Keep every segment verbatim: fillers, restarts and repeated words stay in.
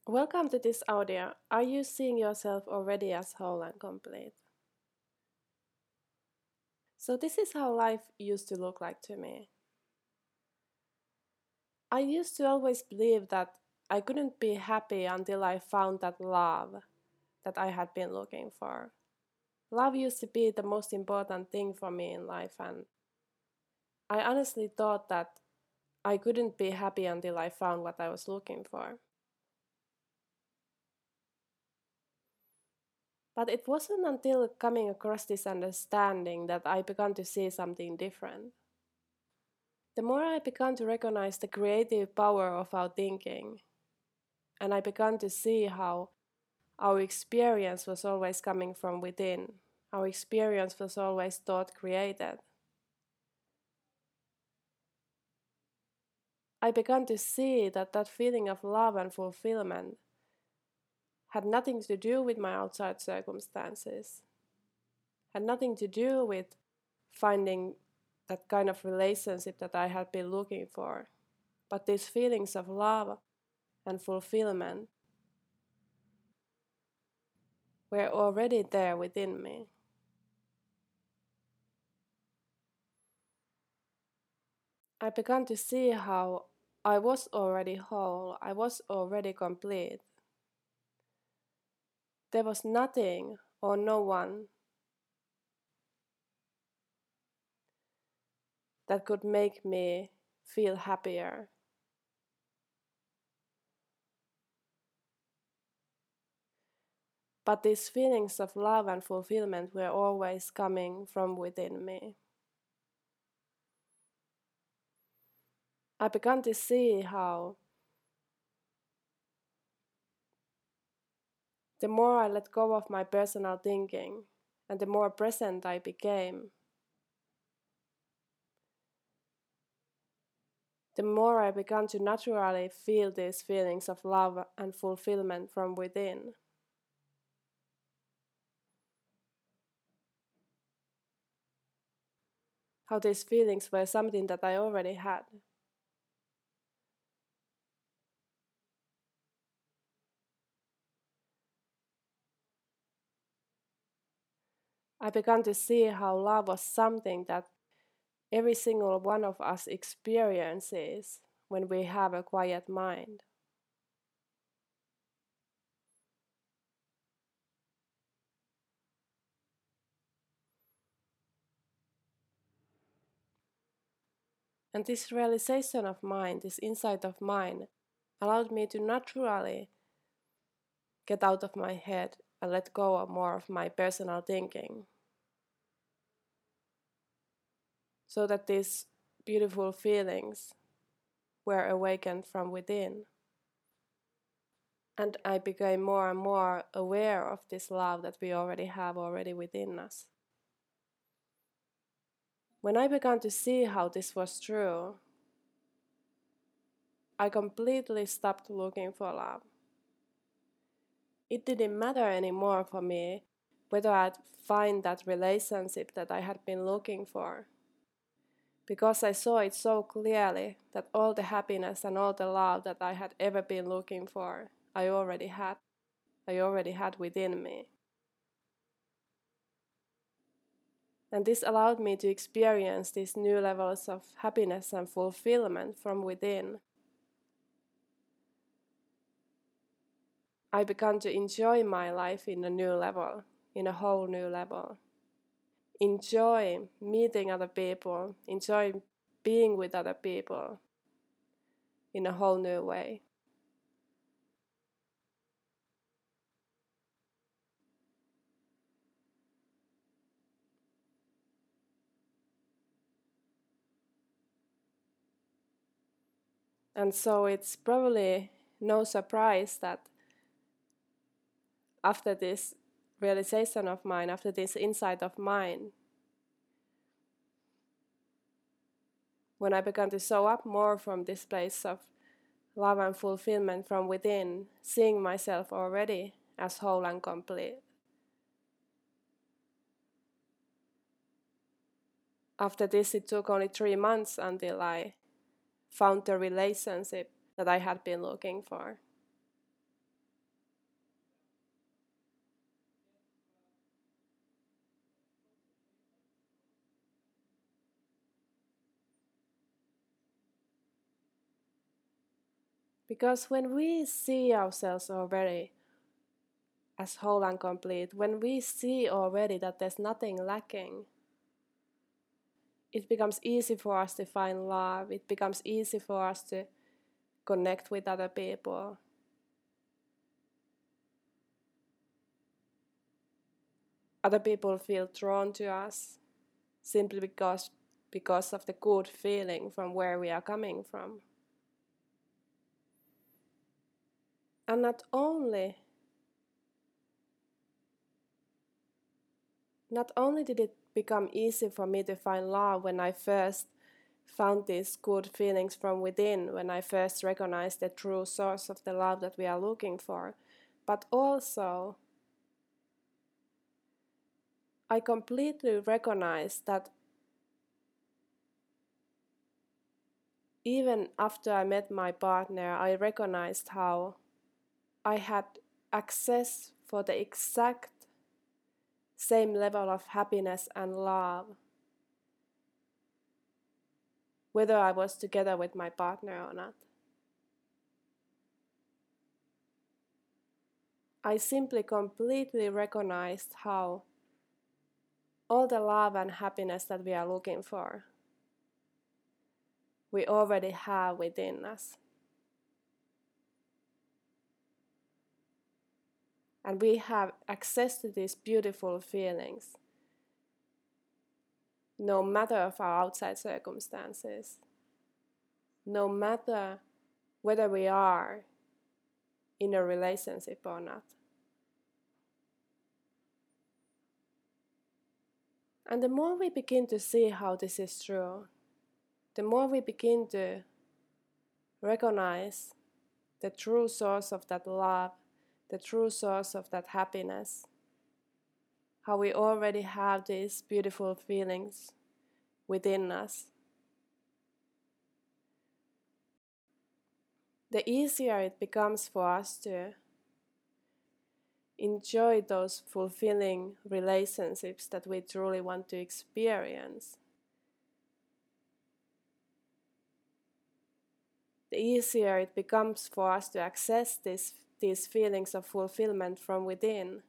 Welcome to this audio. Are you seeing yourself already as whole and complete? So this is how life used to look like to me. I used to always believe that I couldn't be happy until I found that love that I had been looking for. Love used to be the most important thing for me in life, and I honestly thought that I couldn't be happy until I found what I was looking for. But it wasn't until coming across this understanding that I began to see something different. The more I began to recognize the creative power of our thinking, and I began to see how our experience was always coming from within, our experience was always thought created, I began to see that that feeling of love and fulfillment had nothing to do with my outside circumstances, had nothing to do with finding that kind of relationship that I had been looking for, but these feelings of love and fulfillment were already there within me. I began to see how I was already whole, I was already complete. There was nothing or no one that could make me feel happier. But these feelings of love and fulfillment were always coming from within me. I began to see how the more I let go of my personal thinking and the more present I became, the more I began to naturally feel these feelings of love and fulfillment from within. How these feelings were something that I already had. I began to see how love was something that every single one of us experiences when we have a quiet mind. And this realization of mine, this insight of mine, allowed me to naturally get out of my head and let go of more of my personal thinking, so that these beautiful feelings were awakened from within. And I became more and more aware of this love that we already have already within us. When I began to see how this was true, I completely stopped looking for love. It didn't matter anymore for me whether I'd find that relationship that I had been looking for, because I saw it so clearly that all the happiness and all the love that I had ever been looking for, I already had. I already had within me. And this allowed me to experience these new levels of happiness and fulfillment from within. I began to enjoy my life in a new level, in a whole new level. Enjoy meeting other people, enjoy being with other people in a whole new way. And so it's probably no surprise that after this realization of mine, after this insight of mine, when I began to show up more from this place of love and fulfillment from within, seeing myself already as whole and complete. After this, it took only three months until I found the relationship that I had been looking for. Because when we see ourselves already as whole and complete, when we see already that there's nothing lacking, it becomes easy for us to find love. It becomes easy for us to connect with other people. Other people feel drawn to us simply because, because of the good feeling from where we are coming from. And not only Not only did it become easy for me to find love when I first found these good feelings from within, when I first recognized the true source of the love that we are looking for, but also I completely recognized that even after I met my partner, I recognized how I had access for the exact same level of happiness and love, whether I was together with my partner or not. I simply completely recognized how all the love and happiness that we are looking for, we already have within us. And we have access to these beautiful feelings, no matter of our outside circumstances, no matter whether we are in a relationship or not. And the more we begin to see how this is true, the more we begin to recognize the true source of that love, the true source of that happiness, how we already have these beautiful feelings within us. The easier it becomes for us to enjoy those fulfilling relationships that we truly want to experience. The easier it becomes for us to access this, these feelings of fulfillment from within.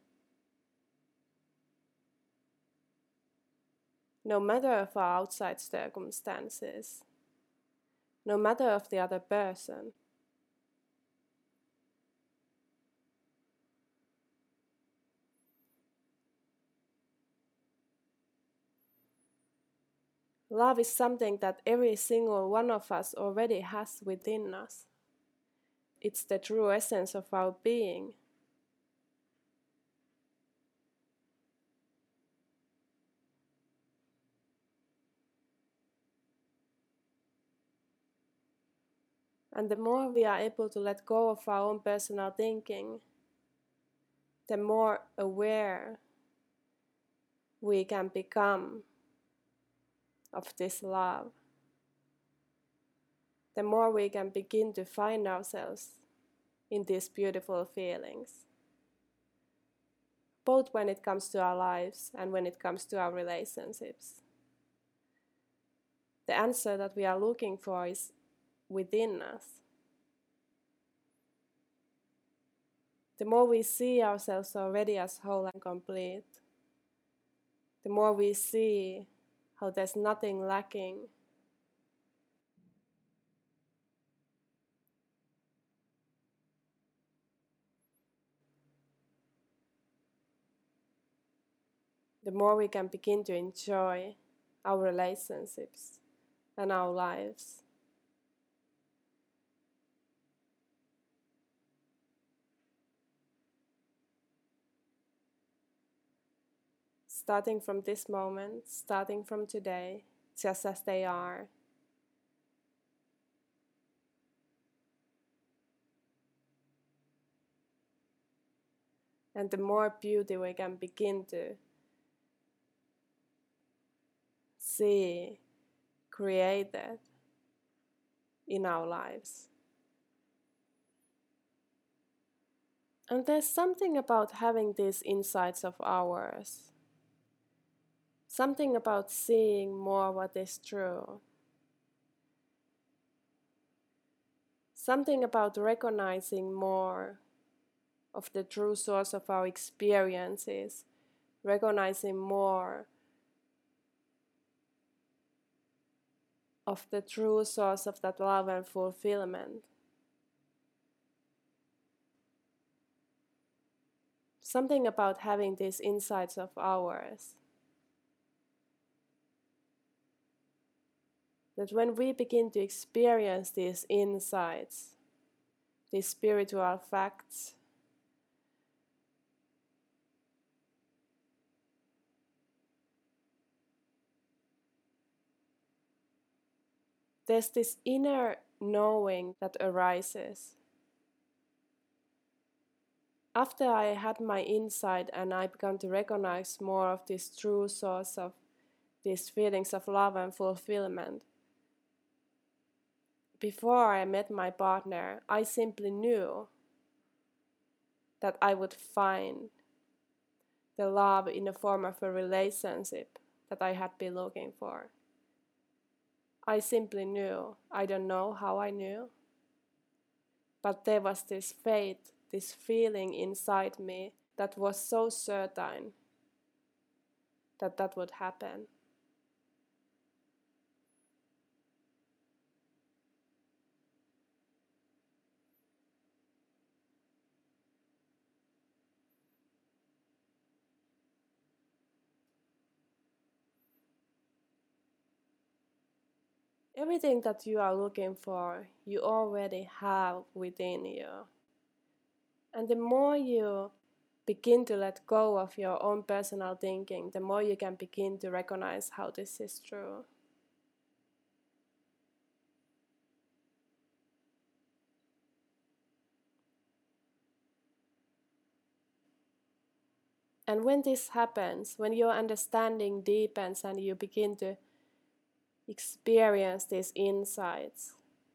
No matter of our outside circumstances, no matter of the other person. Love is something that every single one of us already has within us. It's the true essence of our being. And the more we are able to let go of our own personal thinking, the more aware we can become of this love. The more we can begin to find ourselves in these beautiful feelings, both when it comes to our lives and when it comes to our relationships. The answer that we are looking for is within us. The more we see ourselves already as whole and complete, the more we see how there's nothing lacking. The more we can begin to enjoy our relationships and our lives. Starting from this moment, starting from today, just as they are. And the more beauty we can begin to see created in our lives. And there's something about having these insights of ours, something about seeing more what is true, Something about recognizing more of the true source of our experiences, recognizing more of the true source of that love and fulfillment. Something about having these insights of ours. That when we begin to experience these insights, these spiritual facts, there's this inner knowing that arises. After I had my insight and I began to recognize more of this true source of these feelings of love and fulfillment, before I met my partner, I simply knew that I would find the love in the form of a relationship that I had been looking for. I simply knew. I don't know how I knew. But there was this faith, this feeling inside me that was so certain that that would happen. Everything that you are looking for, you already have within you. And the more you begin to let go of your own personal thinking, the more you can begin to recognize how this is true. And when this happens, when your understanding deepens and you begin to experience these insights,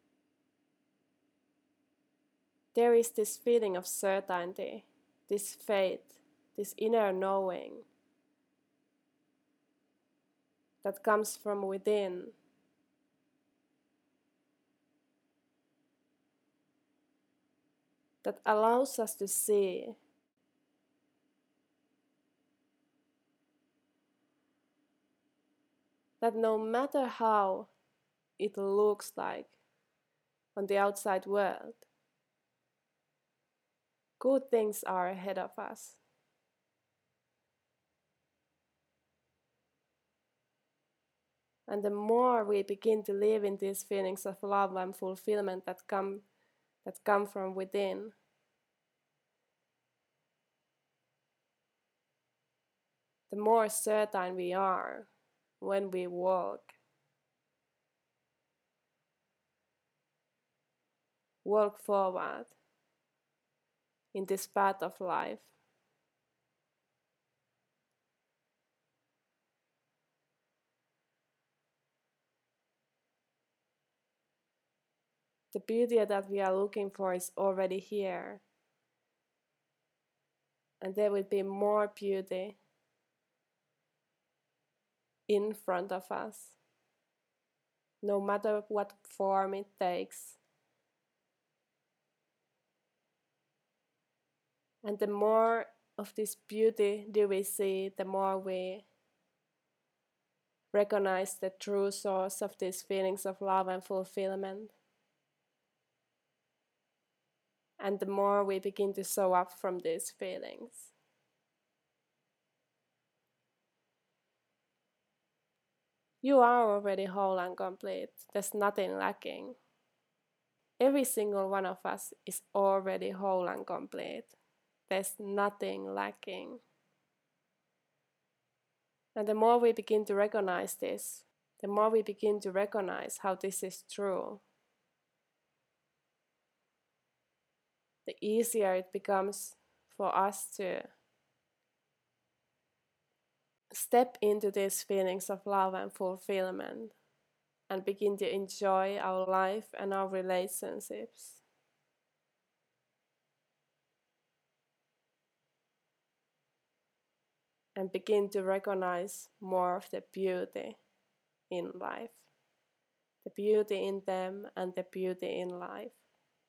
there is this feeling of certainty, this faith, this inner knowing that comes from within. That allows us to see that no matter how it looks like on the outside world, good things are ahead of us. And the more we begin to live in these feelings of love and fulfillment that come, that come from within, the more certain we are when we walk. Walk forward in this path of life. The beauty that we are looking for is already here. And there will be more beauty in front of us, no matter what form it takes. And the more of this beauty do we see, the more we recognize the true source of these feelings of love and fulfillment. And the more we begin to show up from these feelings. You are already whole and complete. There's nothing lacking. Every single one of us is already whole and complete. There's nothing lacking. And the more we begin to recognize this, the more we begin to recognize how this is true, the easier it becomes for us to step into these feelings of love and fulfillment and begin to enjoy our life and our relationships. And begin to recognize more of the beauty in life, the beauty in them and the beauty in life.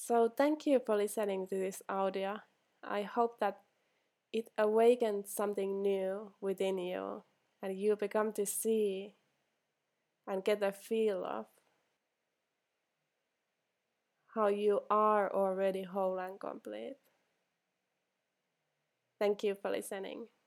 So thank you for listening to this audio. I hope that it awakens something new within you and you become to see and get a feel of how you are already whole and complete. Thank you for listening.